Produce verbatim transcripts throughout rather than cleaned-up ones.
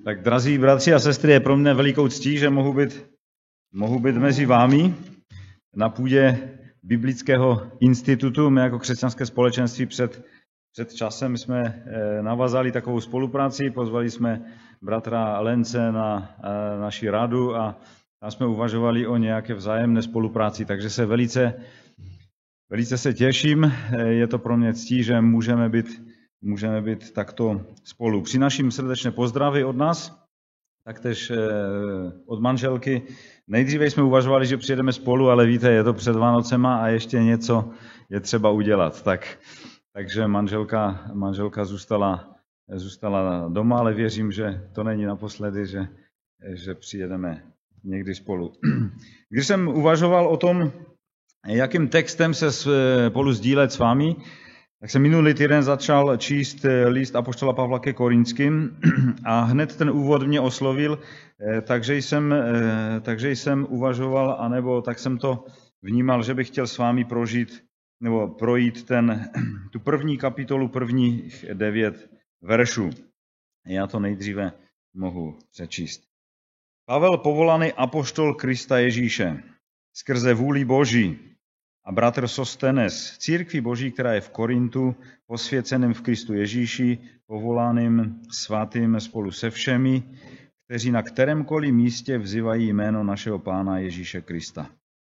Tak drazí bratři a sestry, je pro mě velikou ctí, že mohu být, mohu být mezi vámi na půdě Biblického institutu. My jako křesťanské společenství před, před časem jsme navazali takovou spolupráci, pozvali jsme bratra Lence na naši radu a tam jsme uvažovali o nějaké vzájemné spolupráci, takže se velice, velice se těším. Je to pro mě ctí, že můžeme být Můžeme být takto spolu. Přináším srdečné pozdravy od nás, taktéž od manželky. Nejdříve jsme uvažovali, že přijedeme spolu, ale víte, je to před Vánocema a ještě něco je třeba udělat. Tak, takže manželka, manželka zůstala, zůstala doma, ale věřím, že to není naposledy, že, že přijedeme někdy spolu. Když jsem uvažoval o tom, jakým textem se spolu sdílet s vámi, tak jsem minulý týden začal číst list apoštola Pavla ke Korinským a hned ten úvod mě oslovil, takže jsem, takže jsem uvažoval, anebo tak jsem to vnímal, že bych chtěl s vámi prožít, nebo projít ten, tu první kapitolu, prvních devět veršů. Já to nejdříve mohu přečíst. Pavel, povolaný apoštol Krista Ježíše, skrze vůli Boží, a bratr Sostenes, církvi Boží, která je v Korintu, posvěceným v Kristu Ježíši, povolaným svatým spolu se všemi, kteří na kterémkoliv místě vzývají jméno našeho Pána Ježíše Krista.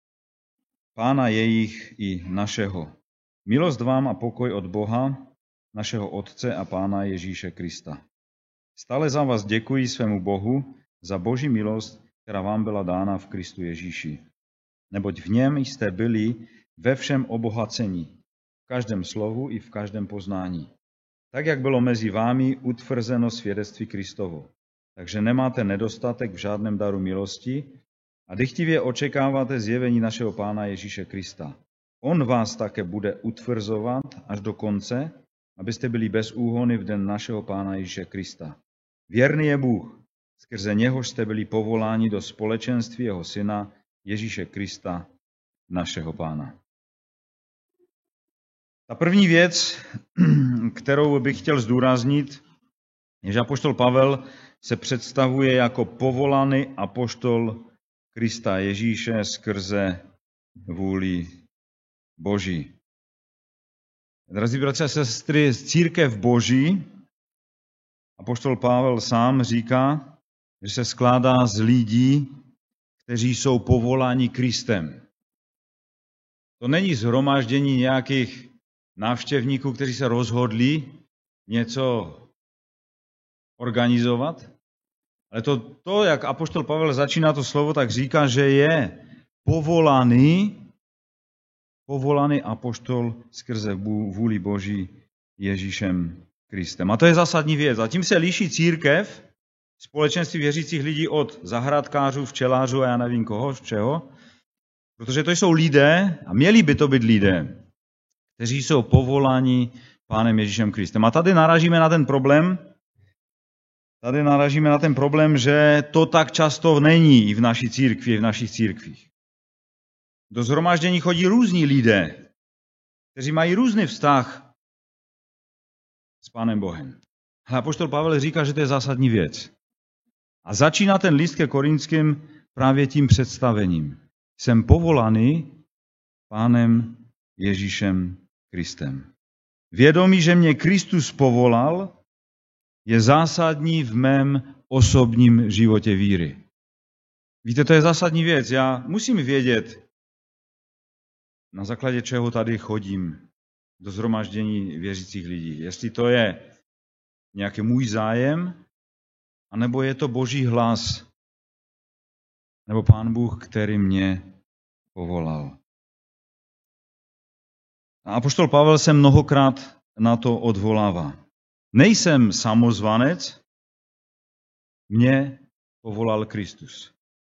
Pána jejich i našeho. Milost vám a pokoj od Boha, našeho Otce a Pána Ježíše Krista. Stále za vás děkuji svému Bohu za Boží milost, která vám byla dána v Kristu Ježíši. Neboť v něm jste byli ve všem obohacení, v každém slovu i v každém poznání. Tak, jak bylo mezi vámi utvrzeno svědectví Kristovo. Takže nemáte nedostatek v žádném daru milosti a dychtivě očekáváte zjevení našeho Pána Ježíše Krista. On vás také bude utvrzovat až do konce, abyste byli bez úhony v den našeho Pána Ježíše Krista. Věrný je Bůh, skrze něhož jste byli povoláni do společenství jeho Syna Ježíše Krista, našeho Pána. Ta první věc, kterou bych chtěl zdůraznit, je, že apoštol Pavel se představuje jako povolaný apoštol Krista Ježíše skrze vůli Boží. Drazí bratři a sestry, církev Boží, apoštol Pavel sám říká, že se skládá z lidí, kteří jsou povoláni Kristem. To není shromáždění nějakých návštěvníků, kteří se rozhodli něco organizovat, ale to, to, jak apoštol Pavel začíná to slovo, tak říká, že je povolaný, povolaný apoštol skrze vůli Boží Ježíšem Kristem. A to je zásadní věc. A tím se liší církev, společenství věřících lidí od zahrádkářů, včelářů a já nevím koho, čeho, protože to jsou lidé, a měli by to být lidé, kteří jsou povoláni Pánem Ježíšem Kristem. A tady narážíme na ten problém, tady narážíme na ten problém, že to tak často není i v naší církvi, v našich církvích. Do shromáždění chodí různí lidé, kteří mají různý vztah s Pánem Bohem. Ale apoštol Pavel říká, že to je zásadní věc. A začíná ten list ke Korinským právě tím představením. Jsem povolaný Pánem Ježíšem Kristem. Vědomí, že mě Kristus povolal, je zásadní v mém osobním životě víry. Víte, to je zásadní věc. Já musím vědět, na základě čeho tady chodím do shromaždění věřících lidí. Jestli to je nějaký můj zájem, anebo je to Boží hlas, nebo Pán Bůh, který mě povolal. A apoštol Pavel se mnohokrát na to odvolává. Nejsem samozvanec, mě povolal Kristus.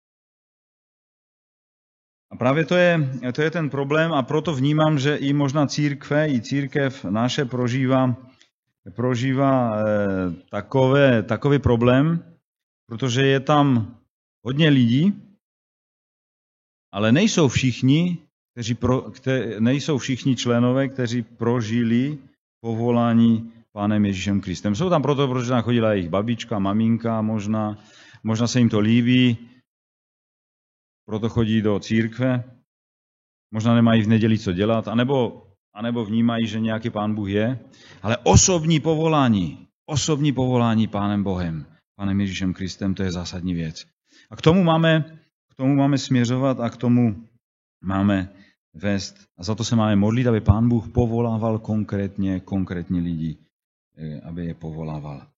A právě to je, to je ten problém a proto vnímám, že i možná církve, i církev naše prožívá prožívá eh, takové, takový problém, protože je tam hodně lidí, ale nejsou všichni, kteří pro, kte, nejsou všichni členové, kteří prožili povolání Pánem Ježíšem Kristem. Jsou tam proto, protože tam chodila jejich babička, maminka možná, možná se jim to líbí, proto chodí do církve, možná nemají v neděli co dělat, anebo, anebo vnímají, že nějaký Pán Bůh je, ale osobní povolání, osobní povolání Pánem Bohem, Pánem Ježíšem Kristem, to je zásadní věc. A k tomu máme, k tomu máme směřovat a k tomu máme vést. A za to se máme modlit, aby Pán Bůh povolával konkrétně, konkrétní lidi, aby je povolával.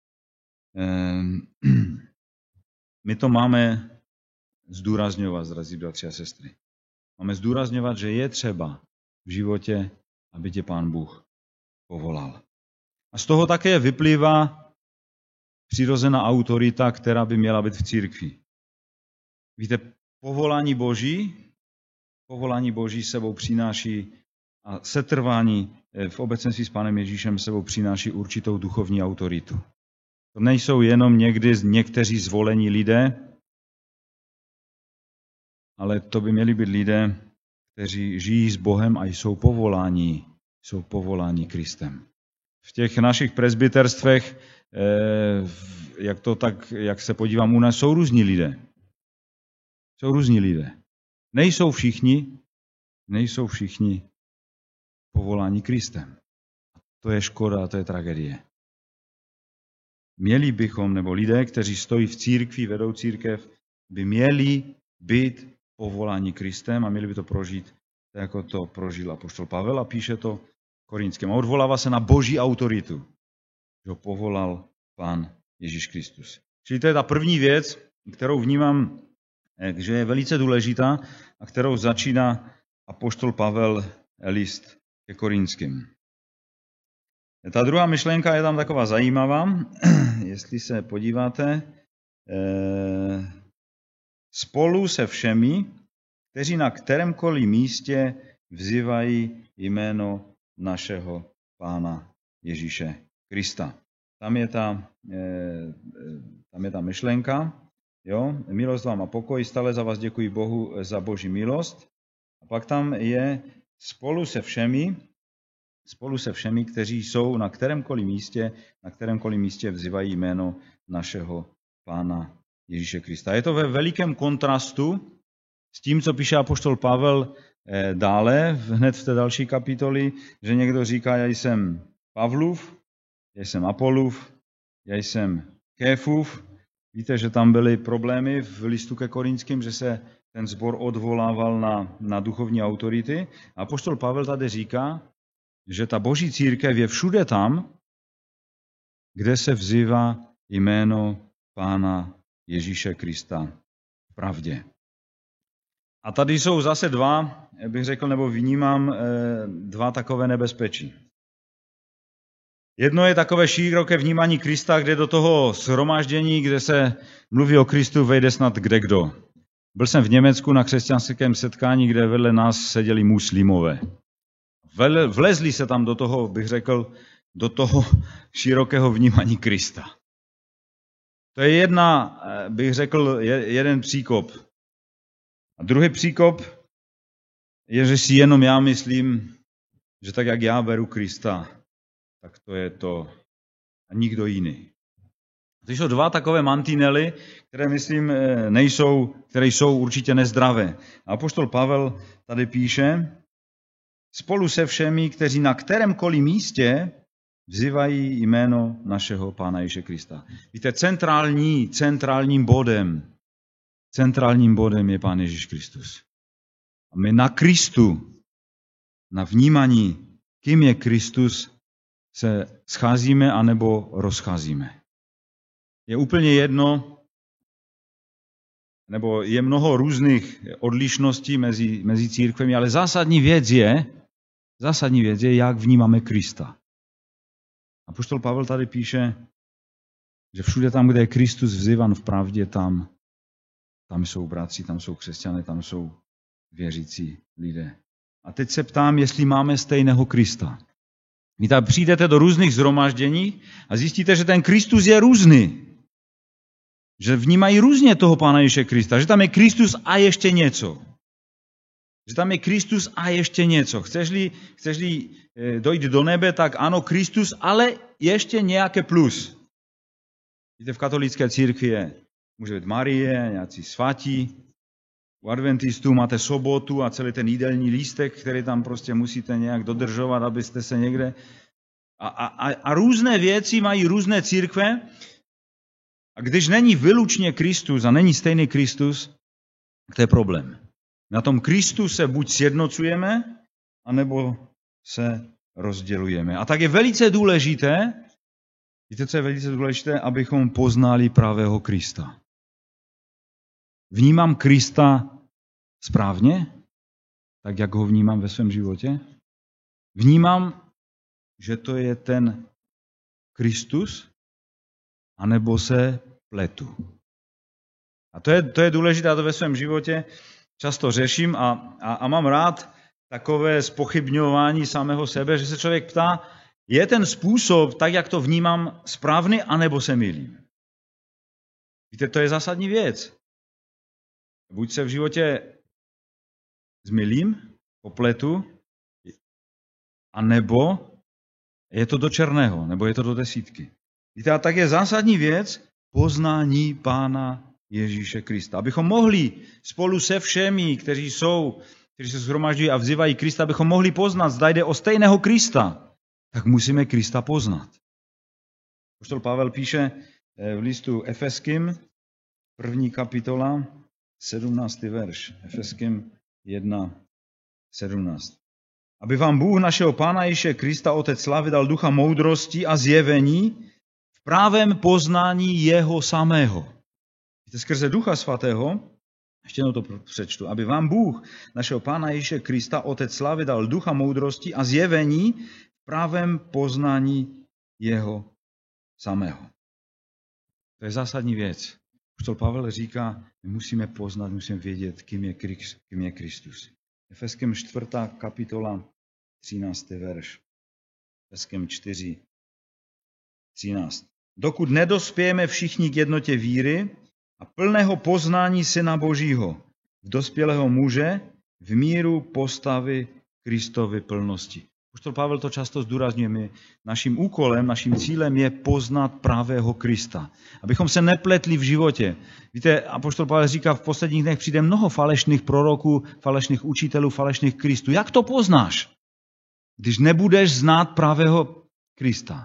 My to máme zdůrazňovat, drazí bratři a sestry. Máme zdůrazňovat, že je třeba v životě, aby tě Pán Bůh povolal. A z toho také vyplývá přirozená autorita, která by měla být v církvi. Víte, povolání Boží, povolání Boží sebou přináší a setrvání v obecenství s Pánem Ježíšem sebou přináší určitou duchovní autoritu. To nejsou jenom někdy někteří zvolení lidé, ale to by měli být lidé, kteří žijí s Bohem a jsou povoláni, jsou povoláni Kristem. V těch našich presbyterstvech, jak to tak, jak se podívám u nás, jsou různí lidé. Jsou různí lidé. Nejsou všichni, nejsou všichni povoláni Kristem. To je škoda, to je tragédie. Měli bychom, nebo lidé, kteří stojí v církvi, vedou církev, by měli být povoláni Kristem a měli by to prožít, tak jako to prožil apoštol Pavel a píše to Korinským. A odvolává se na Boží autoritu, že ho povolal Pán Ježíš Kristus. Čili to je ta první věc, kterou vnímám, že je velice důležitá a kterou začíná apoštol Pavel list ke Korinským. Ta druhá myšlenka je tam taková zajímavá, jestli se podíváte. Spolu se všemi, kteří na kterémkoliv místě vzývají jméno našeho Pána Ježíše Krista. Tam je ta, tam je ta myšlenka. Jo? Milost vám a pokoj, stále za vás děkuji Bohu za Boží milost. A pak tam je spolu se všemi, spolu se všemi, kteří jsou na kterémkoliv místě, na kterémkoliv místě vzývají jméno našeho Pána Ježíše Krista. Je to ve velikém kontrastu s tím, co píše apoštol Pavel dále, hned v té další kapitoli, že někdo říká, já jsem Pavlův, já jsem Apolův, já jsem Kéfův. Víte, že tam byly problémy v listu ke Korinským, že se ten sbor odvolával na, na duchovní autority. A apoštol Pavel tady říká, že ta Boží církev je všude tam, kde se vzývá jméno Pána Ježíše Krista v pravdě. A tady jsou zase dva, bych řekl, nebo vnímám dva takové nebezpečí. Jedno je takové široké vnímání Krista, kde do toho shromáždění, kde se mluví o Kristu, vejde snad kdekdo. Byl jsem v Německu na křesťanském setkání, kde vedle nás seděli muslimové. Vlezli se tam do toho, bych řekl, do toho širokého vnímání Krista. To je jedna, bych řekl, jeden příkop. A druhý příkop je, že si jenom já myslím, že tak, jak já beru Krista, tak to je to a nikdo jiný. To jsou dva takové mantinely, které, myslím, nejsou, které jsou určitě nezdravé. A apoštol Pavel tady píše, spolu se všemi, kteří na kterémkoliv místě vzývají jméno našeho Pána Ježíše Krista. Víte, centrální, centrálním bodem, centrálním bodem je Pán Ježíš Kristus. A my na Kristu, na vnímaní, kým je Kristus, se scházíme anebo rozcházíme. Je úplně jedno, nebo je mnoho různých odlišností mezi, mezi církvemi, ale zásadní věc je, zásadní věc je, jak vnímáme Krista. Apoštol Pavel tady píše, že všude tam, kde je Kristus vzývan v pravdě, tam, tam jsou bratři, tam jsou křesťané, tam jsou věřící lidé. A teď se ptám, jestli máme stejného Krista. Vy tam přijdete do různých shromáždění a zjistíte, že ten Kristus je různý. Že vnímají různě toho Pána Ježíše Krista. Že tam je Kristus a ještě něco. Že tam je Kristus a ještě něco. Chceš-li, chceš-li dojít do nebe, tak ano, Kristus, ale ještě nějaké plus. Víte, v katolické církvi je, může být Marie, nějací svatí. U adventistů máte sobotu a celý ten jídelní lístek, který tam prostě musíte nějak dodržovat, abyste se někde... A, a, a různé věci mají různé církve. A když není vylučně Kristus a není stejný Kristus, tak to je problém. Na tom Kristu se buď sjednocujeme, anebo se rozdělujeme. A tak je velice důležité, víte, co je velice důležité, abychom poznali pravého Krista. Vnímám Krista správně, tak jak ho vnímám ve svém životě? Vnímám, že to je ten Kristus, anebo se pletu. A to je, to je důležité, a to ve svém životě často řeším a, a, a mám rád takové zpochybňování samého sebe, že se člověk ptá, je ten způsob, tak jak to vnímám, správný, anebo se mýlím? Víte, to je zásadní věc. Buď se v životě zmylím, popletu, anebo je to do černého, nebo je to do desítky. Víte, a tak je zásadní věc poznání Pána Ježíše Krista. Abychom mohli spolu se všemi, kteří jsou, kteří se shromažďují a vzývají Krista, abychom mohli poznat, zda jde o stejného Krista, tak musíme Krista poznat. Apoštol Pavel píše v listu Efeským, první kapitola, sedmnáctý verš. Efeským jedna, sedmnáct. Aby vám Bůh našeho Pána Ježíše Krista, Otec slávy, dal ducha moudrosti a zjevení v právém poznání jeho samého. Víte, skrze Ducha Svatého, ještě jednou to přečtu, aby vám Bůh našeho Pána Ježíše Krista, Otec slávy, dal ducha moudrosti a zjevení v právém poznání jeho samého. To je zásadní věc. Apoštol Pavel říká, my musíme poznat, musíme vědět, kým je, kým je Kristus. Efeským čtvrtá kapitola, třináctý verš. Efeským čtyři, třináct. Dokud nedospějeme všichni k jednotě víry a plného poznání Syna Božího, v dospělého muže, v míru postavy Kristovy plnosti. Apoštol Pavel to často zdůrazňuje. Naším úkolem, naším cílem je poznat pravého Krista. Abychom se nepletli v životě. Víte, apoštol Pavel říká, v posledních dnech přijde mnoho falešných proroků, falešných učitelů, falešných Kristů. Jak to poznáš, když nebudeš znát pravého Krista?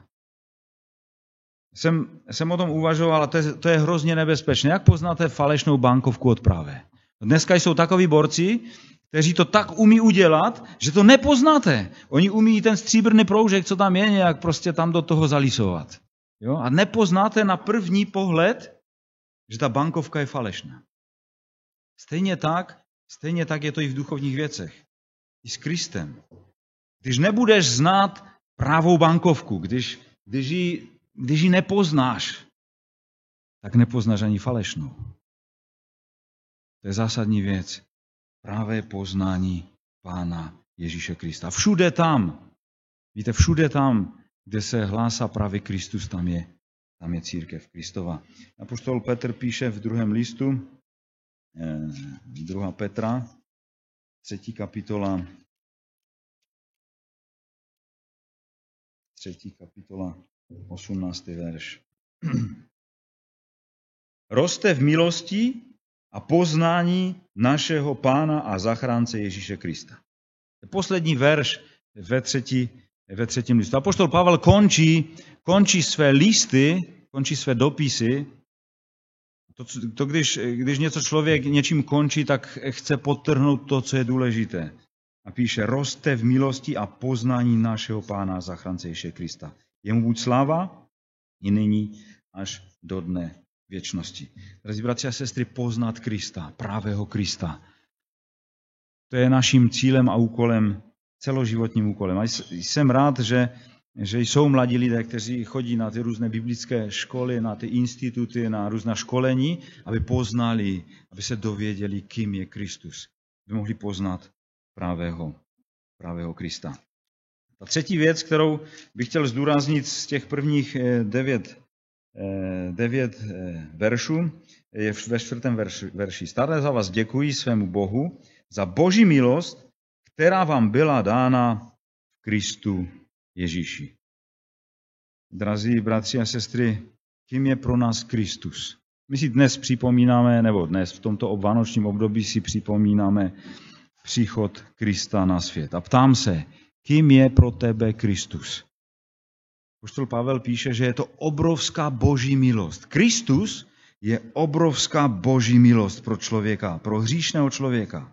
Jsem, jsem o tom uvažoval a to je, to je hrozně nebezpečné. Jak poznáte falešnou bankovku od pravé? Dneska jsou takoví borci, kteří to tak umí udělat, že to nepoznáte. Oni umí ten stříbrný proužek, co tam je, nějak prostě tam do toho zalisovat. Jo? A nepoznáte na první pohled, že ta bankovka je falešná. Stejně tak, stejně tak je to i v duchovních věcech. I s Kristem. Když nebudeš znát pravou bankovku, když, když, ji, když ji nepoznáš, tak nepoznáš ani falešnou. To je zásadní věc. Pravé poznání Pána Ježíše Krista. Všude tam, víte, všude tam, kde se hlásá pravý Kristus, tam je, tam je církev Kristova. Apoštol Petr píše v druhém listu, druhá Petra, třetí kapitola, třetí kapitola, osmnáctý verš. Roste v milosti a poznání našeho Pána a zachránce Ježíše Krista. Poslední verš ve, třetí, ve třetím listu. Apoštol Pavel končí, končí své listy, končí své dopisy. To, to když, když něco člověk něčím končí, tak chce podtrhnout to, co je důležité. A píše, roste v milosti a poznání našeho Pána a zachránce Ježíše Krista. Jemu buď sláva i nyní až do dne věčnosti. Drazí bratři a sestry, poznat Krista, pravého Krista. To je naším cílem a úkolem, celoživotním úkolem. A jsem rád, že, že jsou mladí lidé, kteří chodí na ty různé biblické školy, na ty instituty, na různá školení, aby poznali, aby se dověděli, kým je Kristus. Aby mohli poznat pravého, pravého Krista. Ta třetí věc, kterou bych chtěl zdůraznit z těch prvních devět devět veršů, je ve čtvrtém verši. Stále za vás děkuji svému Bohu za Boží milost, která vám byla dána v Kristu Ježíši. Drazí bratři a sestry, kým je pro nás Kristus? My si dnes připomínáme, nebo dnes v tomto vánočním období si připomínáme příchod Krista na svět. A ptám se, kým je pro tebe Kristus? Apoštol Pavel píše, že je to obrovská Boží milost. Kristus je obrovská Boží milost pro člověka, pro hříšného člověka.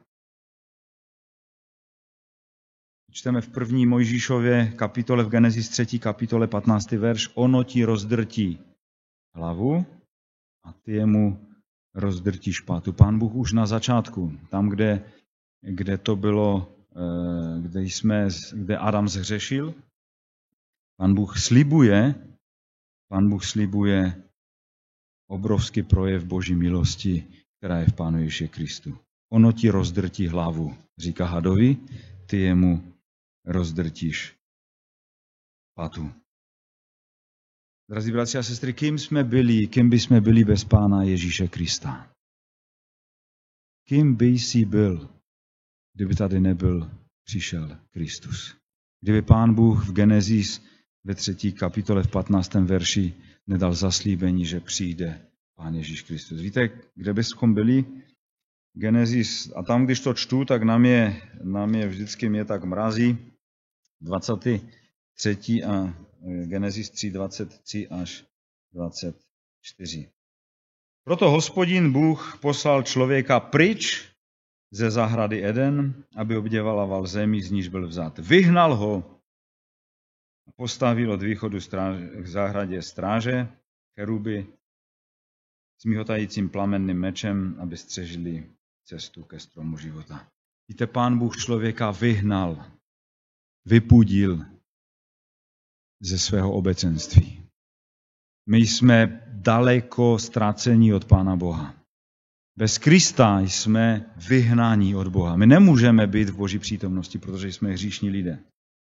Čteme v první Mojžíšově kapitole v Genesis třetí kapitole patnáctý verš. Ono ti rozdrtí hlavu a ty jemu rozdrtíš pátu. Pán Bůh už na začátku, tam, kde, kde to bylo, kde, jsme, kde Adam zhřešil, Pán Bůh slibuje, Pán Bůh slibuje obrovský projev Boží milosti, která je v Pánu Ježíši Kristu. Ono ti rozdrtí hlavu, říká hadovi, ty jemu rozdrtíš patu. Drazí bratři a sestry, kým jsme byli, kým by jsme byli bez Pána Ježíše Krista? Kým by jsi byl, kdyby tady nebyl, přišel Kristus? Kdyby Pán Bůh v Genesis ve třetí kapitole v patnáctém verši nedal zaslíbení, že přijde Pán Ježíš Kristus. Víte, kde bychom byli? Genesis, a tam, když to čtu, tak nám je, nám je vždycky mě tak mrazí. dvacátý třetí a Genesis tři, dvacet tři až dvacet čtyři. Proto Hospodin Bůh poslal člověka pryč ze zahrady Eden, aby obděvával zemi, z níž byl vzat. Vyhnal ho a postavil od východu stráže, k zahradě stráže, cheruby s mihotajícím plamenným mečem, aby střežili cestu ke stromu života. Víte, Pán Bůh člověka vyhnal, vypudil ze svého obecenství. My jsme daleko ztracení od Pána Boha. Bez Krista jsme vyhnáni od Boha. My nemůžeme být v Boží přítomnosti, protože jsme hříšní lidé.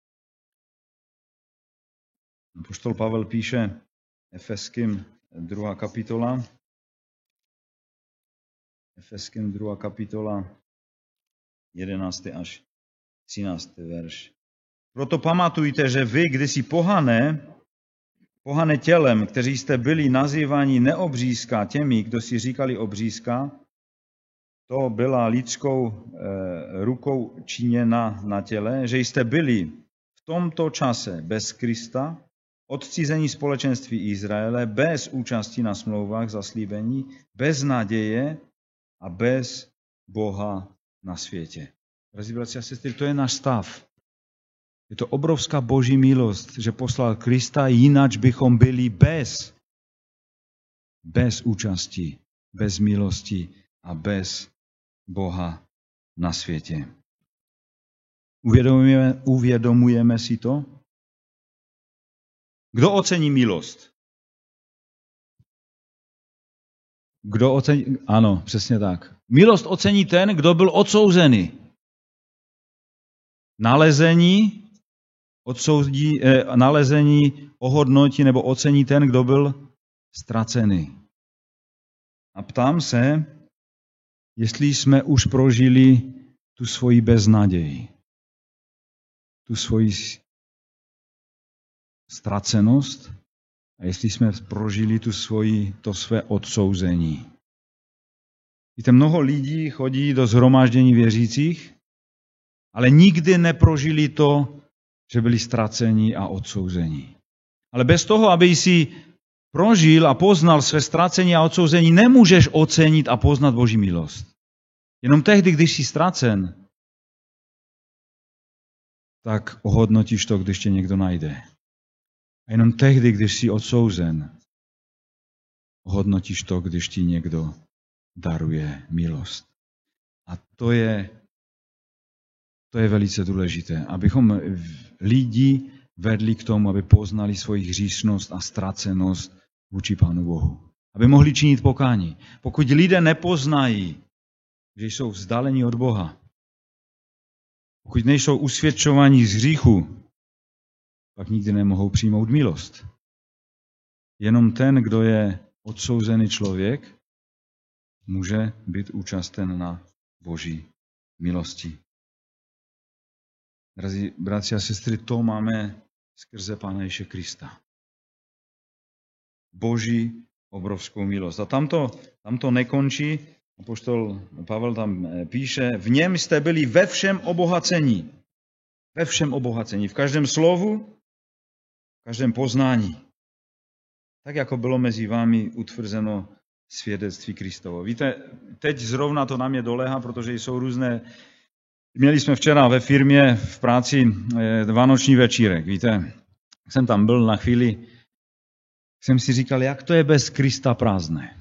Apoštol Pavel píše Efeským druhá kapitola. Efeským druhá kapitola, jedenáctý až třináctý verš. Proto pamatujte, že vy, kdysi pohané, pohané tělem, kteří jste byli nazýváni neobřízka těmi, kdo si říkali obřízka, to byla lidskou e, rukou činěna na těle, že jste byli v tomto čase bez Krista, odcizení společenství Izraele, bez účasti na smlouvách zaslíbení, bez naděje a bez Boha na světě. Drazí bratři a sestry, to je náš stav. Je to obrovská Boží milost, že poslal Krista, jinak bychom byli bez, bez účasti, bez milosti a bez Boha na světě. Uvědomujeme, uvědomujeme si to? Kdo ocení milost? Kdo ocení? Ano, přesně tak. Milost ocení ten, kdo byl odsouzený. Nalezení, odsoudí, eh, nalezení ohodnotí nebo ocení ten, kdo byl ztracený. A ptám se, jestli jsme už prožili tu svoji beznaději, tu svoji ztracenost a jestli jsme prožili tu svoji, to své odsouzení. Víte, mnoho lidí chodí do shromáždění věřících, ale nikdy neprožili to, že byli ztraceni a odsouzeni. Ale bez toho, aby si prožil a poznal své ztracení a odsouzení, nemůžeš ocenit a poznat Boží milost. Jenom tehdy, když jsi ztracen, tak ohodnotíš to, když tě někdo najde. A jenom tehdy, když jsi odsouzen, ohodnotíš to, když ti někdo daruje milost. A to je, to je velice důležité, abychom lidi vedli k tomu, aby poznali svoji hříšnost a ztracenost vůči Pánu Bohu. Aby mohli činit pokání. Pokud lidé nepoznají, že jsou vzdáleni od Boha, pokud nejsou usvědčováni z hříchu, pak nikdy nemohou přijmout milost. Jenom ten, kdo je odsouzený člověk, může být účasten na Boží milostí. Drazí bratři a sestry, to máme skrze Pána Ježíše Krista. Boží obrovskou milost. A tam to, tam to nekončí. Apoštol Pavel tam píše, v něm jste byli ve všem obohacení. Ve všem obohacení. V každém slovu, v každém poznání. Tak, jako bylo mezi vámi utvrzeno svědectví Kristovo. Víte, teď zrovna to na mě doléhá, protože jsou různé... Měli jsme včera ve firmě v práci vánoční večírek. Víte, jsem tam byl na chvíli, jsem si říkal, jak to je bez Krista prázdné.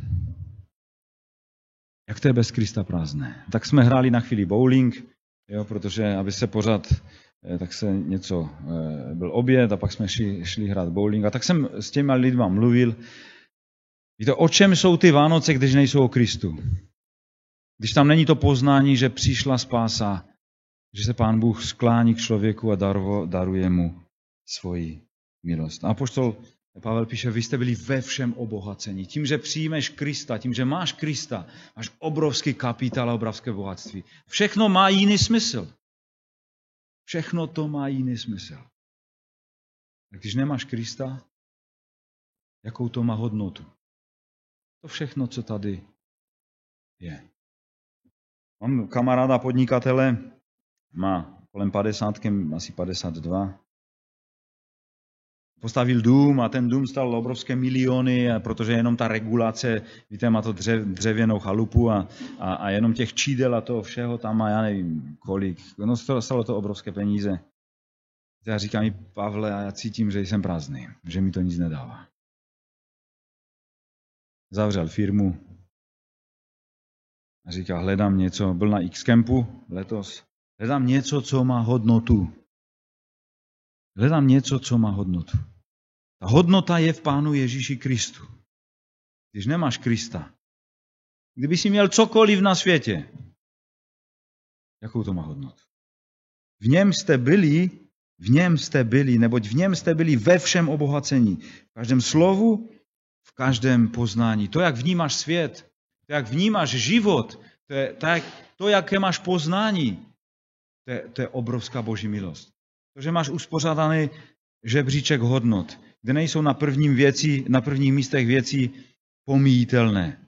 Jak to je bez Krista prázdné. Tak jsme hráli na chvíli bowling, jo, protože aby se pořád, tak se něco, byl oběd a pak jsme šli, šli hrát bowling. A tak jsem s těma lidma mluvil. Víte, o čem jsou ty Vánoce, když nejsou o Kristu? Když tam není to poznání, že přišla spása, že se Pán Bůh sklání k člověku a daruje mu svoji milost. A apoštol Pavel píše, vy jste byli ve všem obohacení. Tím, že přijmeš Krista, tím, že máš Krista, máš obrovský kapitál a obrovské bohatství. Všechno má jiný smysl. Všechno to má jiný smysl. A když nemáš Krista, jakou to má hodnotu? To všechno, co tady je. Mám kamaráda podnikatele, má kolem padesátky, asi padesát dva. Postavil dům a ten dům stal obrovské miliony, protože jenom ta regulace, víte, má to dřev, dřevěnou chalupu a, a, a jenom těch čídel a toho všeho tam má, já nevím kolik. No stalo to obrovské peníze. Já říkám mi, Pavle, a já cítím, že jsem prázdný, že mi to nic nedává. Zavřel firmu a říká, hledám něco, byl na X-Campu letos, hledám něco, co má hodnotu. Hledám něco, co má hodnotu. Ta hodnota je v Pánu Ježíši Kristu. Když nemáš Krista, kdyby jsi měl cokoliv na světě, jakou to má hodnotu? V něm jste byli, v něm jste byli, neboť v něm jste byli ve všem obohacení. V každém slovu, v každém poznání. To, jak vnímáš svět, to, jak vnímáš život, to, je, to, jak, to jaké máš poznání, to je, to je obrovská Boží milost. To, že máš uspořádaný žebříček hodnot, kde nejsou na, prvním věci, na prvních místech věci pomíjitelné.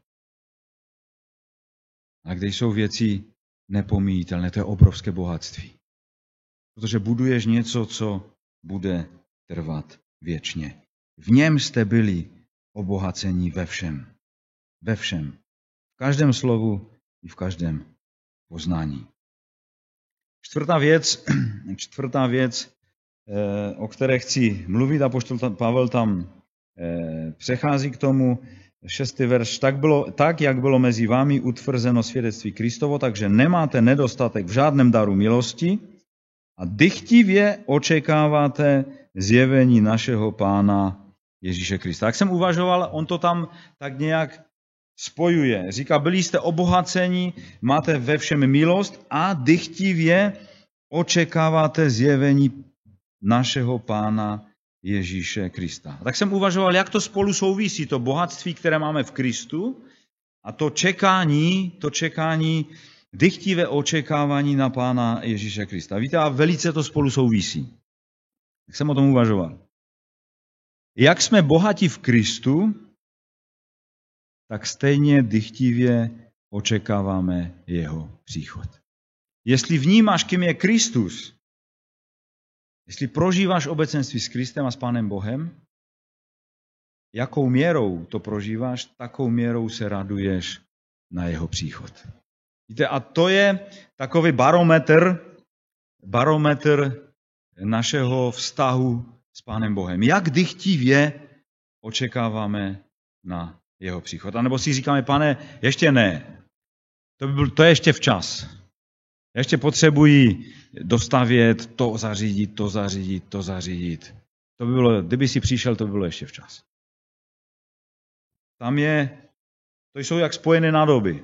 A kde jsou věci nepomíjitelné, to je obrovské bohatství. Protože buduješ něco, co bude trvat věčně. V něm jste byli obohacení ve všem. Ve všem. V každém slovu i v každém poznání. Čtvrtá věc, čtvrtá věc, o které chci mluvit, apoštol Pavel tam přechází k tomu, šestý verš, tak, bylo, tak, jak bylo mezi vámi utvrzeno svědectví Kristovo, takže nemáte nedostatek v žádném daru milosti a dychtivě očekáváte zjevení našeho Pána Ježíše Krista. Jak jsem uvažoval, on to tam tak nějak spojuje. Říká, byli jste obohaceni, máte ve všem milost a dychtivě očekáváte zjevení našeho Pána Ježíše Krista. A tak jsem uvažoval, jak to spolu souvisí, to bohatství, které máme v Kristu a to čekání, to čekání, dychtivé očekávání na Pána Ježíše Krista. Víte, a velice to spolu souvisí. Jak jsem o tom uvažoval. Jak jsme bohatí v Kristu, tak stejně dychtivě očekáváme jeho příchod. Jestli vnímáš, kým je Kristus, jestli prožíváš obecenství s Kristem a s Pánem Bohem, jakou měrou to prožíváš, takou měrou se raduješ na jeho příchod. Víte, a to je takový barometr, barometr našeho vztahu s Pánem Bohem. Jak dychtivě očekáváme na jeho příchod. A nebo si říkáme, pane, ještě ne. To, by byl, to je ještě včas. Ještě potřebuji dostavět, to zařídit, to zařídit, to zařídit. To by bylo, kdyby si přišel, to by bylo ještě včas. Tam je, to jsou jak spojené nádoby.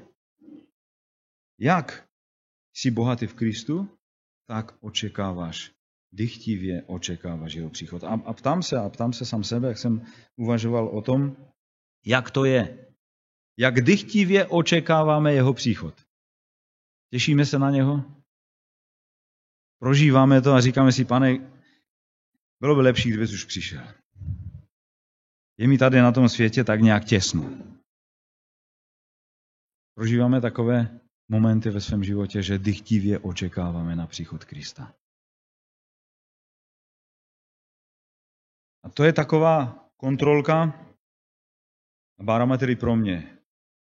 Jak jsi bohatý v Kristu, tak očekáváš, dychtivě očekáváš jeho příchod. A, a ptám se, a ptám se sám sebe, jak jsem uvažoval o tom, jak to je. Jak dychtivě očekáváme jeho příchod. Těšíme se na něho? Prožíváme to a říkáme si, Pane, bylo by lepší, kdybys už přišel. Je mi tady na tom světě tak nějak těsno. Prožíváme takové momenty ve svém životě, že dychtivě očekáváme na příchod Krista. A to je taková kontrolka a barometry pro mě.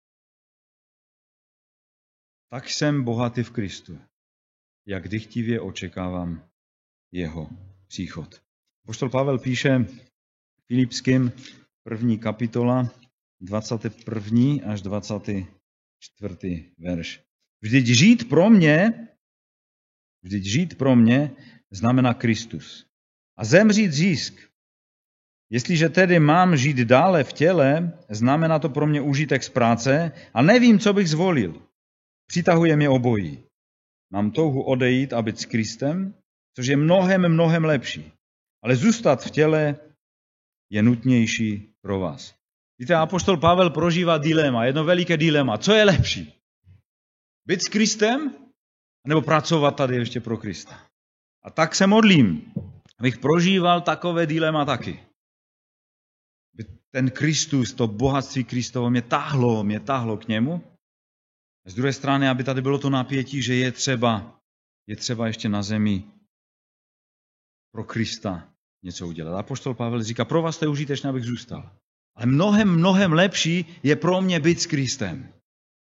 Tak jsem bohatý v Kristu, jak dychtivě očekávám jeho příchod. Apoštol Pavel píše Filipským první kapitola, dvacátý první až dvacátý čtvrtý verš. Vždyť žít pro mě, vždyť žít pro mě znamená Kristus. A zemřít zisk. Jestliže tedy mám žít dále v těle, znamená to pro mě užitek z práce a nevím, co bych zvolil. Přitahuje mě obojí. Mám touhu odejít a být s Kristem, což je mnohem, mnohem lepší. Ale zůstat v těle je nutnější pro vás. Víte, apoštol Pavel prožívá dilema, jedno veliké dilema. Co je lepší? Být s Kristem, nebo pracovat tady ještě pro Krista? A tak se modlím, abych prožíval takové dilema taky. Ten Kristus, to bohatství Kristovo mě táhlo, mě táhlo k němu. A z druhé strany, aby tady bylo to napětí, že je třeba, je třeba ještě na zemi pro Krista něco udělat. Apoštol Pavel říká, pro vás to je užitečné, abych zůstal. Ale mnohem, mnohem lepší je pro mě být s Kristem.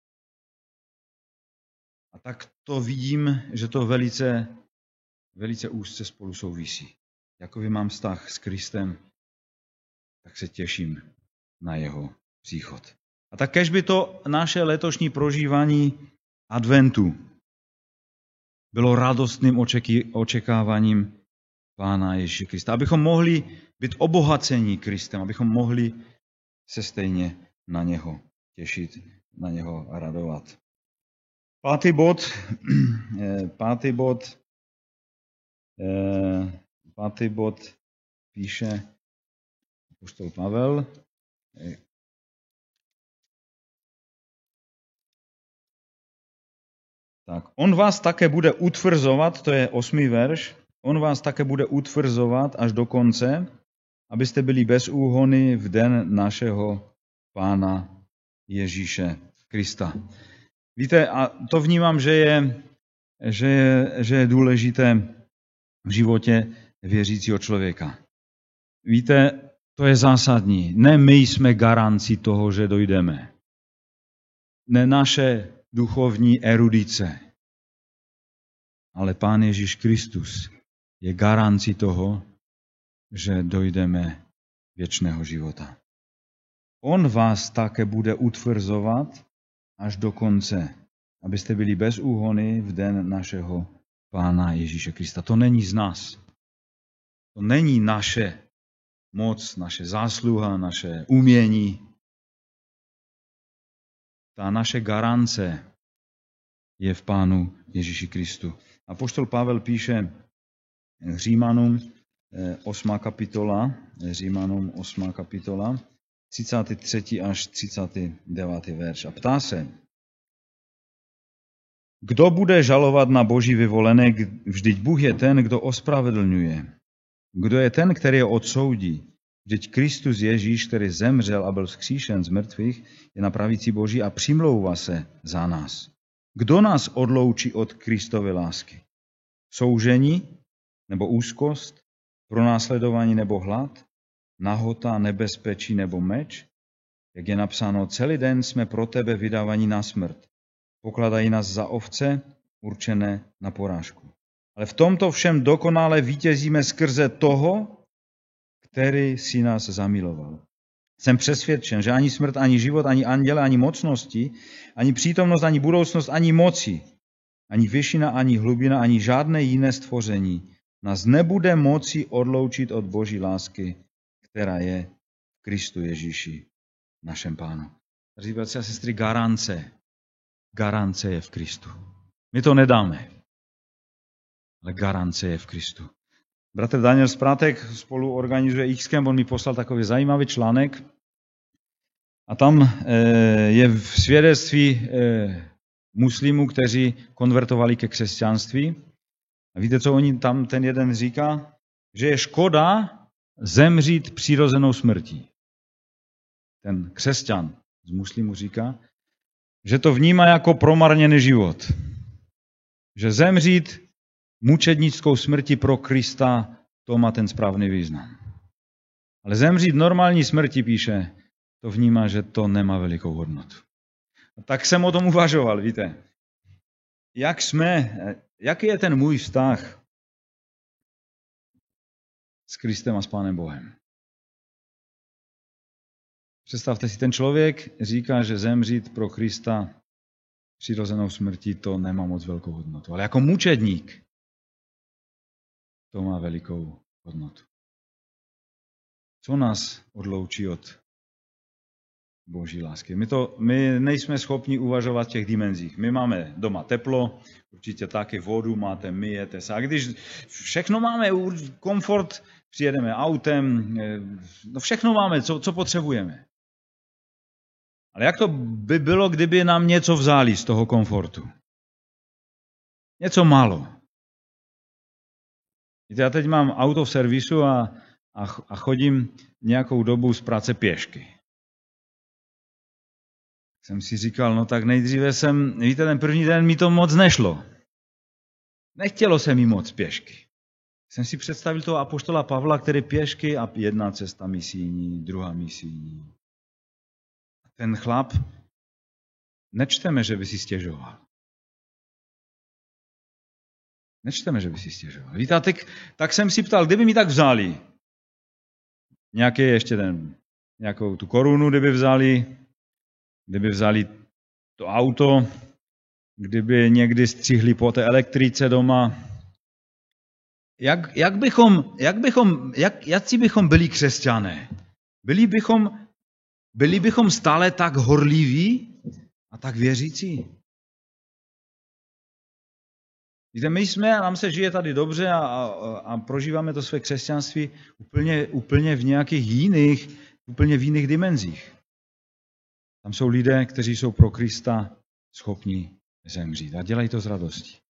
A tak to vidím, že to velice, velice úzce spolu souvisí. Jakový mám vztah s Kristem, tak se těším na jeho příchod. A tak kež by to naše letošní prožívání adventu bylo radostným očekáváním Pána Ježíše Krista. Abychom mohli být obohaceni Kristem, abychom mohli se stejně na něho těšit, na něho radovat. Pátý bod, pátý bod, pátý bod píše apoštol Pavel. Tak, on vás také bude utvrzovat, to je osmý verš, on vás také bude utvrzovat až do konce, abyste byli bez úhony v den našeho Pána Ježíše Krista. Víte, a to vnímám, že je, že je, že je důležité v životě věřícího člověka. Víte, to je zásadní. Ne my jsme garancí toho, že dojdeme. Ne naše duchovní erudice. Ale Pán Ježíš Kristus je garancí toho, že dojdeme věčného života. On vás také bude utvrzovat až do konce, abyste byli bez úhony v den našeho Pána Ježíše Krista. To není z nás. To není naše moc, naše zásluha, naše umění. Ta naše garance je v Pánu Ježíši Kristu. Apoštol Pavel píše Římanům osmá kapitola, Římanům osmá kapitola, třicátý třetí až třicátý devátý verš. A ptá se, kdo bude žalovat na Boží vyvolené, vždyť Bůh je ten, kdo ospravedlňuje. Kdo je ten, který je odsoudí? Vždyť Kristus Ježíš, který zemřel a byl vzkříšen z mrtvých, je na pravici Boží a přimlouvá se za nás. Kdo nás odloučí od Kristovy lásky? Soužení nebo úzkost, pronásledování nebo hlad, nahota, nebezpečí nebo meč? Jak je napsáno, celý den jsme pro tebe vydávaní na smrt. Pokladají nás za ovce, určené na porážku. Ale v tomto všem dokonale vítězíme skrze toho, který si nás zamiloval. Jsem přesvědčen, že ani smrt, ani život, ani anděle, ani mocnosti, ani přítomnost, ani budoucnost, ani moci, ani výšina, ani hlubina, ani žádné jiné stvoření nás nebude moci odloučit od Boží lásky, která je v Kristu Ježíši, našem Pánu. Drazí bratři a sestry, garance. Garance je v Kristu. My to nedáme, ale garance je v Kristu. Bratr Daniel Sprátek spolu organizuje X-Camp, on mi poslal takový zajímavý článek a tam je v svědectví muslimů, kteří konvertovali ke křesťanství. A víte, co oni tam ten jeden říká? Že je škoda zemřít přirozenou smrtí. Ten křesťan z muslimů říká, že to vnímá jako promarněný život. Že zemřít mučednickou smrti pro Krista, to má ten správný význam. Ale zemřít normální smrti, píše, to vnímá, že to nemá velikou hodnotu. A tak jsem o tom uvažoval, víte. Jak jsme, jaký je ten můj vztah s Kristem a s Pánem Bohem? Představte si, ten člověk říká, že zemřít pro Krista přirozenou smrtí, to nemá moc velkou hodnotu. Ale jako mučedník to má velikou hodnotu. Co nás odloučí od Boží lásky? My, to, my nejsme schopni uvažovat v těch dimenzích. My máme doma teplo, určitě taky vodu máte, myjete se. A když všechno máme, komfort, přijedeme autem, no všechno máme, co, co potřebujeme. Ale jak to by bylo, kdyby nám něco vzali z toho komfortu? Něco málo. Víte, já teď mám auto v servisu a, a, a chodím nějakou dobu z práce pěšky. Jsem si říkal, no tak nejdříve jsem, víte, ten první den mi to moc nešlo. Nechtělo se mi moc pěšky. Jsem si představil toho apoštola Pavla, který pěšky a jedna cesta misijní, druhá misijní. Ten chlap, nečteme, že by si stěžoval. Nečteme, že by si stěžoval. Víte, a tak, tak jsem si ptal, kdyby mi tak vzali, nějaký ještě ten, nějakou tu korunu, kdyby vzali, kdyby vzali to auto, kdyby někdy střihli po té elektrice doma, jak, jak bychom, jak bychom, jak, jakci bychom byli křesťané? Byli bychom Byli bychom stále tak horliví a tak věřící? Víte, my jsme, nám se žije tady dobře a, a, a prožíváme to své křesťanství úplně, úplně v nějakých jiných, úplně v jiných dimenzích. Tam jsou lidé, kteří jsou pro Krista schopni zemřít a dělají to s radostí.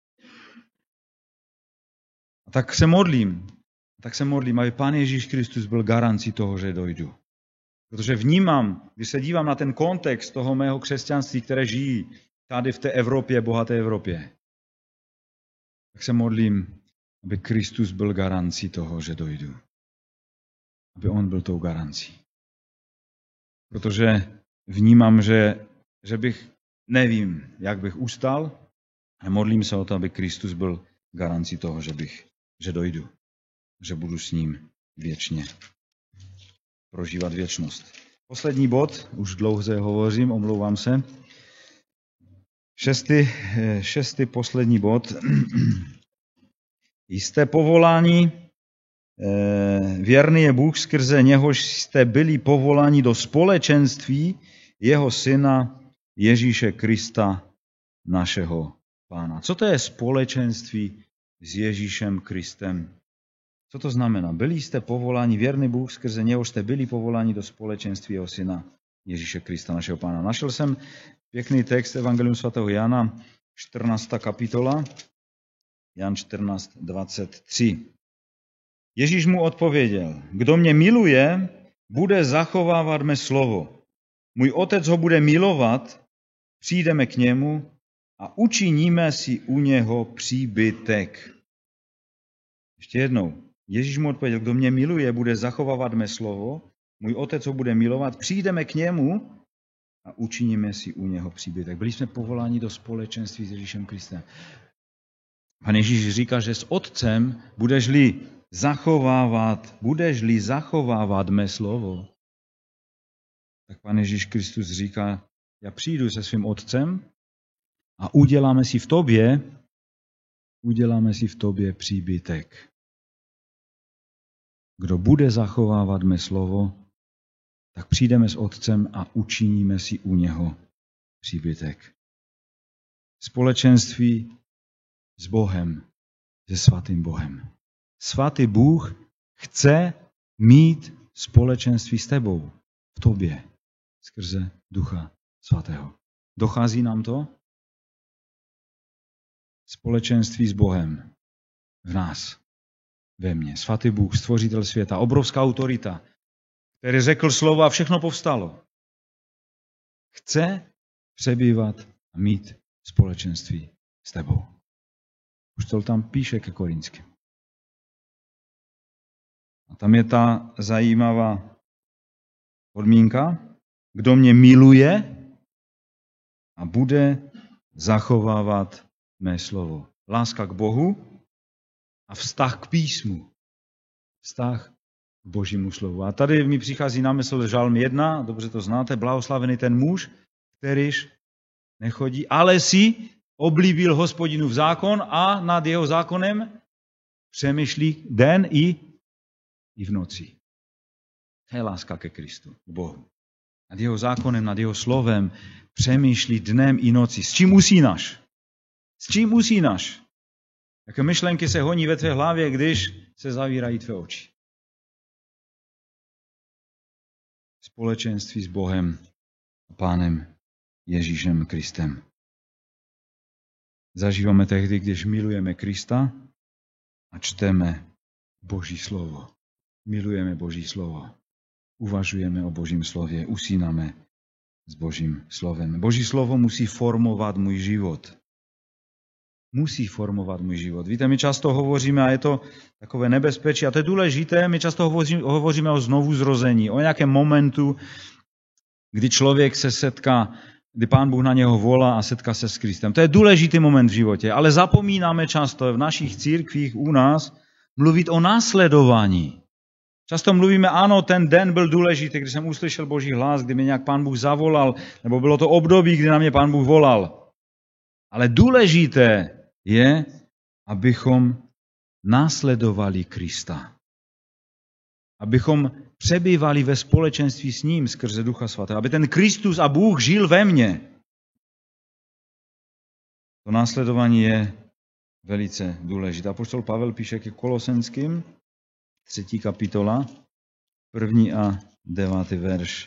A tak se modlím, tak se modlím, aby Pán Ježíš Kristus byl garancí toho, že dojdu. Protože vnímám, když se dívám na ten kontext toho mého křesťanství, které žijí tady v té Evropě, bohaté Evropě, tak se modlím, aby Kristus byl garancí toho, že dojdu. Aby on byl tou garancí. Protože vnímám, že, že bych, nevím, jak bych ustal, a modlím se o to, aby Kristus byl garancí toho, že, bych, že dojdu. Že budu s ním věčně prožívat věčnost. Poslední bod, už dlouze hovořím, omlouvám se. Šestý, šestý poslední bod. Jste povoláni, věrný je Bůh, skrze něhož jste byli povoláni do společenství jeho syna Ježíše Krista, našeho Pána. Co to je společenství s Ježíšem Kristem? Co to znamená? Byli jste povoláni, věrný Bůh, skrze něho jste byli povoláni do společenství jeho syna Ježíše Krista, našeho Pána. Našel jsem pěkný text Evangelium svatého Jana, čtrnáctá kapitola, Jan čtrnáct, dvacet tři. Ježíš mu odpověděl, kdo mě miluje, bude zachovávat mé slovo. Můj otec ho bude milovat, přijdeme k němu a učiníme si u něho příbytek. Ještě jednou. Ježíš mu odpověděl, kdo mě miluje, bude zachovávat mé slovo, můj otec ho bude milovat, přijdeme k němu a učiníme si u něho příbytek. Byli jsme povoláni do společenství s Ježíšem Kristem. Pan Ježíš říká, že s otcem budeš-li zachovávat, budeš-li zachovávat mé slovo, tak Pan Ježíš Kristus říká, já přijdu se svým otcem a uděláme si v tobě, uděláme si v tobě příbytek. Kdo bude zachovávat mé slovo, tak přijdeme s otcem a učiníme si u něho příbytek. Společenství s Bohem, se svatým Bohem. Svatý Bůh chce mít společenství s tebou, v tobě, skrze Ducha Svatého. Dochází nám to? společenství s Bohem v nás, ve mně. Svatý Bůh, stvořitel světa, obrovská autorita, který řekl slovo a všechno povstalo. Chce přebývat a mít společenství s tebou. Už to tam píše ke Korinským. A tam je ta zajímavá podmínka, kdo mě miluje a bude zachovávat mé slovo. Láska k Bohu a vztah k písmu. Vztah k Božímu slovu. A tady mi přichází na mysl Žalm jedna, dobře to znáte, blahoslavený ten muž, kterýž nechodí, ale si oblíbil Hospodinův zákon a nad jeho zákonem přemýšlí den i, i v noci. To je láska ke Kristu, k Bohu. Nad jeho zákonem, nad jeho slovem přemýšlí dnem i noci. S čím usínáš? S čím usínáš? Jaké myšlenky se honí ve tvé hlavě, když se zavírají tvé oči? Společenství s Bohem a Pánem Ježíšem Kristem. Zažíváme tehdy, když milujeme Krista a čteme Boží slovo. Milujeme Boží slovo. Uvažujeme o Božím slově, usínáme s Božím slovem. Boží slovo musí formovat můj život. Musí formovat můj život. Víte, my často hovoříme, a je to takové nebezpečí, a to je důležité, my často hovoříme o znovuzrození, o nějakém momentu, kdy člověk se setká, kdy Pán Bůh na něho volá a setká se s Kristem. To je důležitý moment v životě, ale zapomínáme často v našich církvích u nás mluvit o následování. Často mluvíme, ano, ten den byl důležitý, když jsem uslyšel Boží hlas, kdy mě nějak Pán Bůh zavolal, nebo bylo to období, kdy na mě Pán Bůh volal. Ale důležité je, abychom následovali Krista. Abychom přebývali ve společenství s ním skrze Ducha Svatého. Aby ten Kristus a Bůh žil ve mně. To následování je velice důležité. Apoštol Pavel píše ke Kolosenským, třetí kapitola, první a devátý verš.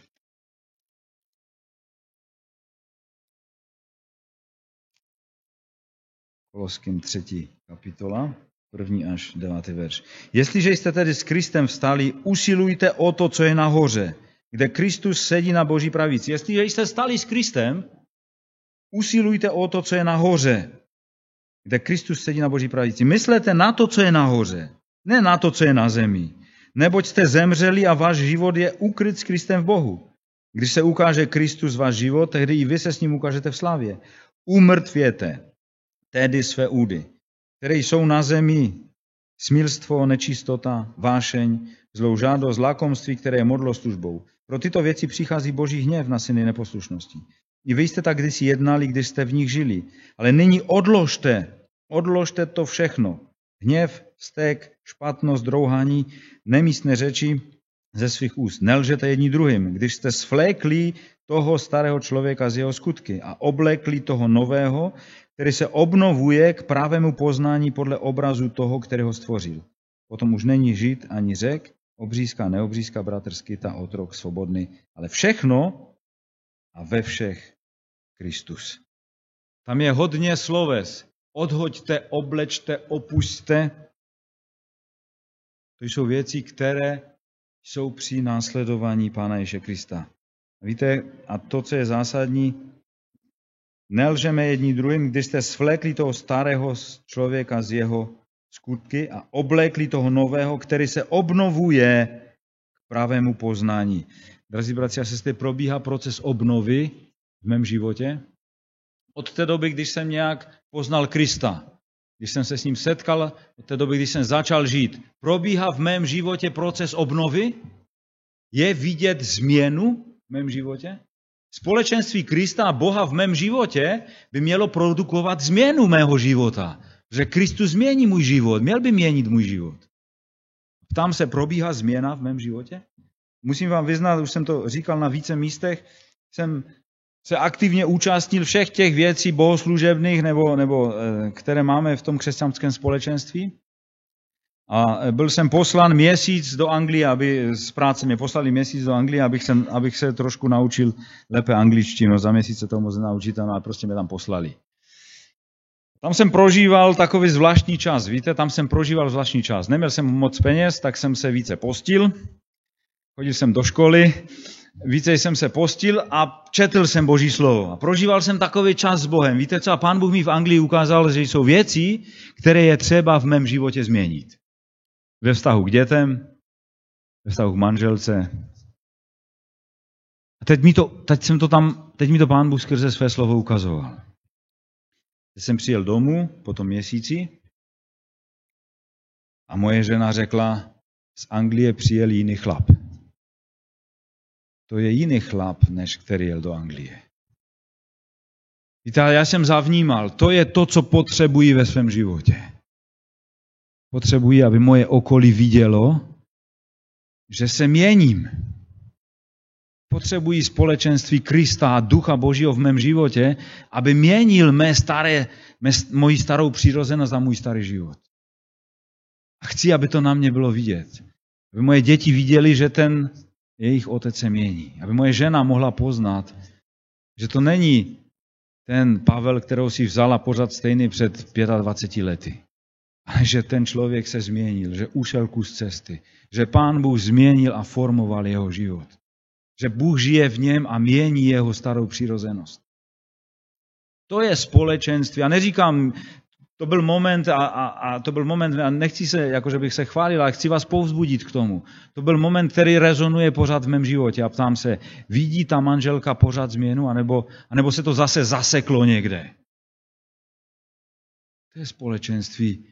Koloským třetí kapitola, první až devátý verš. Jestliže jste tedy s Kristem vstali, usilujte o to, co je nahoře, kde Kristus sedí na Boží pravici. Jestliže jste stali s Kristem, usilujte o to, co je nahoře, kde Kristus sedí na Boží pravici. Myslete na to, co je nahoře, ne na to, co je na zemi. Neboť jste zemřeli a váš život je ukryt s Kristem v Bohu. Když se ukáže Kristus váš život, tehdy i vy se s ním ukážete v slavě. Umrtvěte tedy své údy, které jsou na zemi, smilstvo, nečistota, vášeň, zlou žádost, lakomství, které je modloslužbou. Pro tyto věci přichází Boží hněv na syny neposlušnosti. I vy jste tak kdysi jednali, když jste v nich žili. Ale nyní odložte, odložte to všechno. Hněv, vztek, špatnost, drouhání, nemístné řeči ze svých úst. Nelžete jedni druhým, když jste svlékli toho starého člověka z jeho skutky a oblekli toho nového, který se obnovuje k pravému poznání podle obrazu toho, kterého stvořil. Potom už není žid ani Řek, obřízka, neobřízka, bratrský, ta otrok, svobodný, ale všechno a ve všech Kristus. Tam je hodně sloves. Odhoďte, oblečte, opusťte. To jsou věci, které jsou při následování Pána Ježíše Krista. Víte, a to, co je zásadní, nelžeme jedni druhým, když jste svlékli toho starého člověka z jeho skutky a oblékli toho nového, který se obnovuje k pravému poznání. Drazí bratři a sestry, probíhá proces obnovy v mém životě. Od té doby, když jsem nějak poznal Krista, když jsem se s ním setkal, od té doby, když jsem začal žít, probíhá v mém životě proces obnovy? Je vidět změnu v mém životě? Společenství Krista a Boha v mém životě by mělo produkovat změnu mého života. Že Kristus změní můj život, měl by měnit můj život. Tam se probíhá změna v mém životě? Musím vám vyznat, už jsem to říkal na více místech, jsem se aktivně účastnil všech těch věcí bohoslužebných, nebo, nebo které máme v tom křesťanském společenství. A byl jsem poslan měsíc do Anglie, aby z práce mě poslali měsíc do Anglie, abych, jsem, abych se trošku naučil lépe angličtinu. Za měsíc se to moc nenaučit, ale prostě mě tam poslali. Tam jsem prožíval takový zvláštní čas, víte, tam jsem prožíval zvláštní čas. Neměl jsem moc peněz, tak jsem se více postil, chodil jsem do školy, více jsem se postil a četl jsem Boží slovo. A prožíval jsem takový čas s Bohem. Víte co, a Pán Bůh mi v Anglii ukázal, že jsou věci, které je třeba v mém životě změnit. Ve vztahu k dětem, ve vztahu k manželce. A teď mi to, teď jsem to tam, teď mi to Pán Bůh skrze své slovo ukazoval. Teď jsem přijel domů po tom měsíci a moje žena řekla, z Anglie přijel jiný chlap. To je jiný chlap, než který jel do Anglie. Víte, já jsem zavnímal, to je to, co potřebuji ve svém životě. Potřebuji, aby moje okolí vidělo, že se měním. Potřebuji společenství Krista a Ducha Božího v mém životě, aby měnil mé staré, mé, moji starou přirozenost a můj starý život. A chci, aby to na mě bylo vidět. Aby moje děti viděli, že ten jejich otec se mění. Aby moje žena mohla poznat, že to není ten Pavel, kterou si vzala pořád stejný před dvaceti pěti lety. Ale že ten člověk se změnil, že ušel kus cesty. Že Pán Bůh změnil a formoval jeho život. Že Bůh žije v něm a mění jeho starou přirozenost. To je společenství. A neříkám, to byl moment, a, a, a to byl moment, a nechci se, jako že bych se chválil, ale chci vás povzbudit k tomu. To byl moment, který rezonuje pořád v mém životě. A ptám se, vidí ta manželka pořád změnu, anebo, anebo se to zase zaseklo někde? To je společenství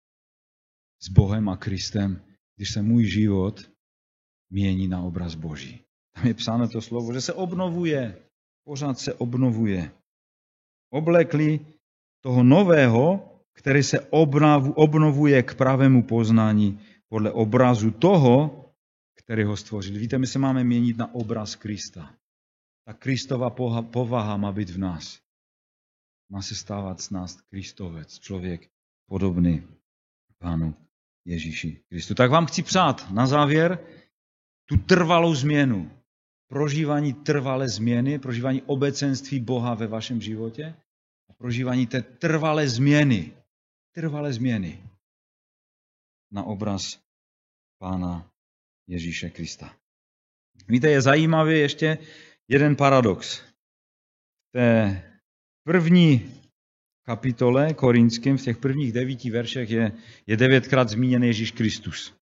s Bohem a Kristem, když se můj život mění na obraz Boží. Tam je psáno to slovo, že se obnovuje, pořád se obnovuje. Oblekli toho nového, který se obnovuje k pravému poznání podle obrazu toho, který ho stvořil. Víte, my se máme měnit na obraz Krista. Ta Kristova povaha má být v nás. Má se stávat z nás Kristovec, člověk podobný Pánu Ježíši Kristu. Tak vám chci přát na závěr tu trvalou změnu. Prožívání trvalé změny, prožívání obecenství Boha ve vašem životě a prožívání té trvalé změny, trvalé změny na obraz Pána Ježíše Krista. Víte, je zajímavý ještě jeden paradox. V té první kapitole Korinským, v těch prvních devíti veršech je, je devětkrát zmíněn Ježíš Kristus.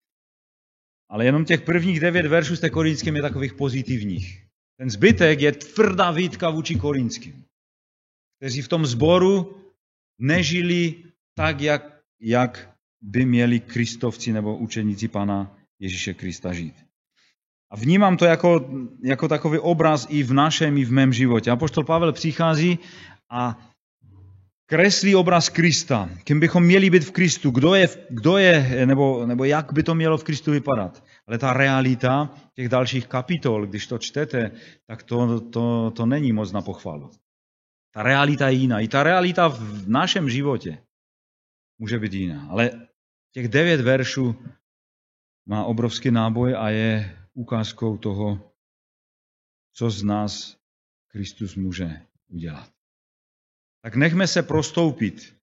Ale jenom těch prvních devět veršů z té Korinským je takových pozitivních. Ten zbytek je tvrdá výtka vůči Korinským, kteří v tom sboru nežili tak, jak, jak by měli kristovci nebo učeníci Pána Ježíše Krista žít. A vnímám to jako, jako takový obraz i v našem, i v mém životě. Apoštol Pavel přichází a kreslí obraz Krista, kým bychom měli být v Kristu, kdo je, kdo je nebo, nebo jak by to mělo v Kristu vypadat. Ale ta realita těch dalších kapitol, když to čtete, tak to, to, to není moc na pochvalu. Ta realita je jiná. I ta realita v našem životě může být jiná. Ale těch devět veršů má obrovský náboj a je ukázkou toho, co z nás Kristus může udělat. Tak nechme se prostoupit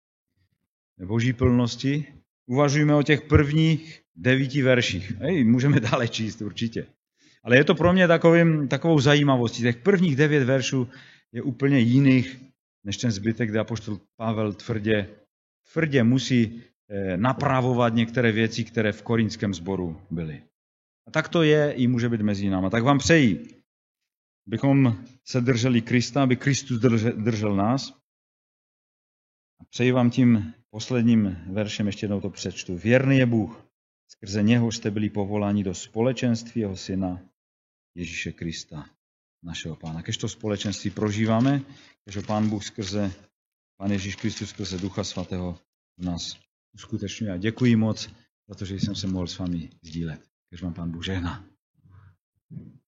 Boží plnosti. Uvažujme o těch prvních devíti verších. Hej, můžeme dále číst určitě. Ale je to pro mě takovým, takovou zajímavostí. Těch prvních devět veršů je úplně jiných, než ten zbytek, kde apoštol Pavel tvrdě, tvrdě musí napravovat některé věci, které v korinském sboru byly. A tak to je i může být mezi náma. Tak vám přeji, abychom se drželi Krista, aby Kristus držel nás. A přeji vám tím posledním veršem, ještě jednou to přečtu. Věrný je Bůh, skrze něho jste byli povoláni do společenství jeho syna Ježíše Krista, našeho Pána. Kež to společenství prožíváme, kež ho Pán Bůh skrze, Pán Ježíš Kristus skrze Ducha Svatého v nás uskutečňuje. A děkuji moc za to, že jsem se mohl s vámi sdílet. Kež vám Pán Bůh žehná.